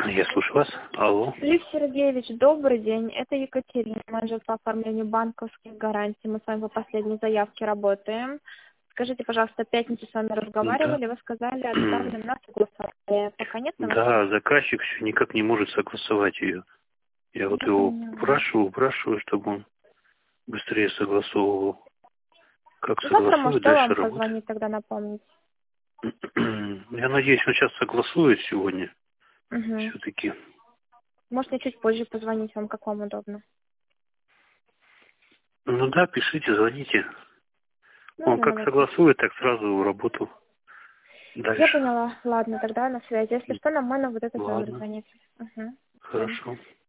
Я слушаю вас. Алло. Лев Сергеевич, добрый день. Это Екатерина, менеджер по оформлению банковских гарантий. Мы с вами по последней заявке работаем. Скажите, пожалуйста, в пятницу с вами Да. разговаривали, вы сказали, отправлен на согласование. Пока нет новостей? Да, заказчик все никак не может согласовать ее. Я вот Я его поняла. прошу, чтобы он быстрее согласовывал. Как Завтра, согласует, может, я дальше вам работает. позвонить тогда напомнить. Я надеюсь, он сейчас согласует сегодня. Угу. Все-таки. Может, мне чуть позже позвонить вам, как вам удобно. Ну да, пишите, звоните. Он Ладно, как давайте. согласует, так сразу в работу Я дальше. поняла. Ладно, тогда на связи. Если что, нам можно вот этот номер Ладно, звонить. Угу. Все. хорошо.